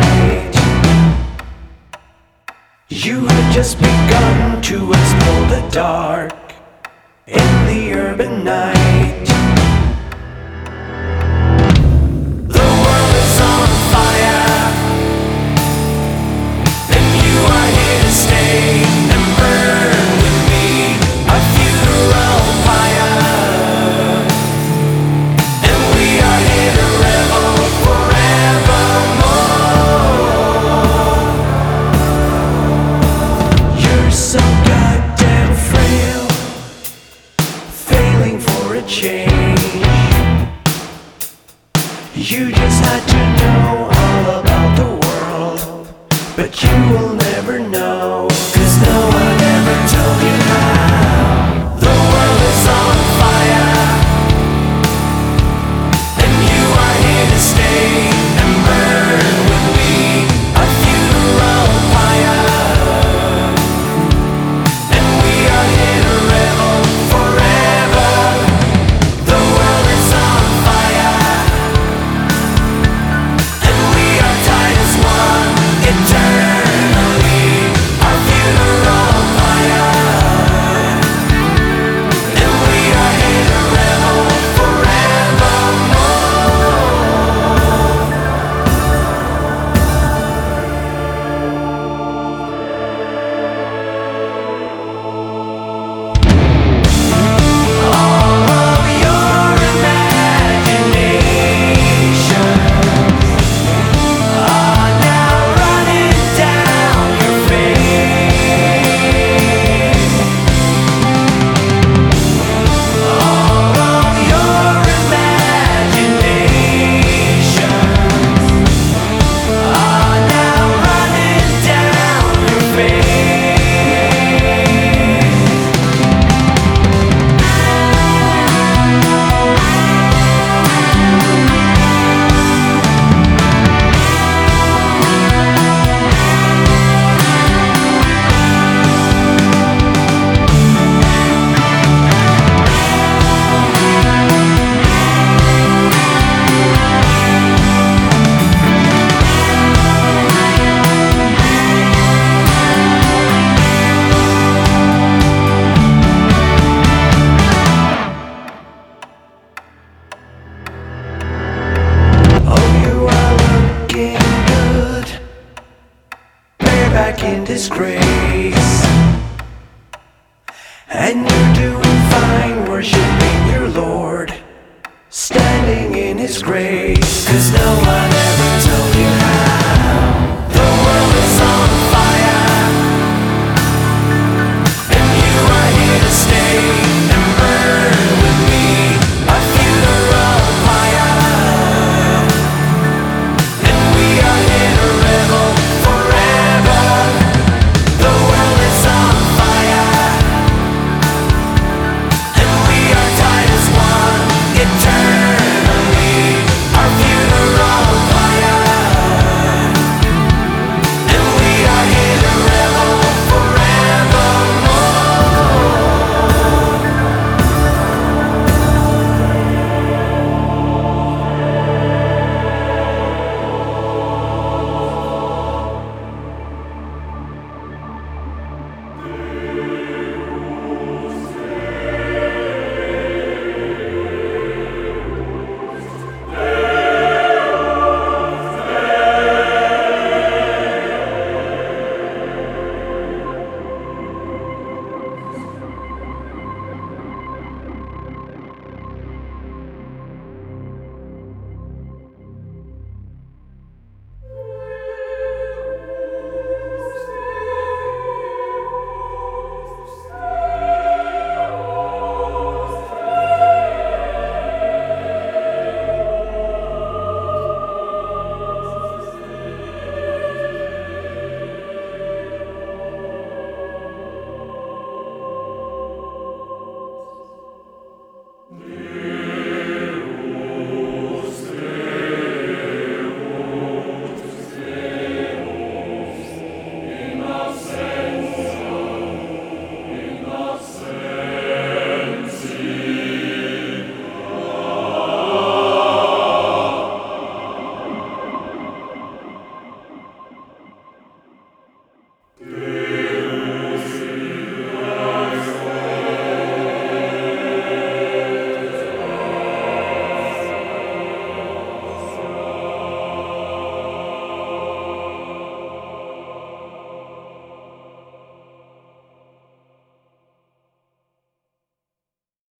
night. You had just begun to explore the dark in the urban night. The world is on fire, and you are here to stay and burn with me, a funeral pyre. And we are here to revel forevermore. You're so goddamn frail, failing for a change. You just had to know all about the world, but you will never know, 'cause no one ever told you how. The world is on fire, and you are here to stay and burn with me, a funeral pyre. And we are here to revel forever. The world is on fire, and we are tied as one eternally, our funeral pyre. And we are here to revel forevermore. All of your imaginations are now running down your face. All of your imaginations are now running down your face. Oh, you are looking good, bareback in disgrace, and you're doing fine, worshiping your Lord, standing in His grace, 'cause no one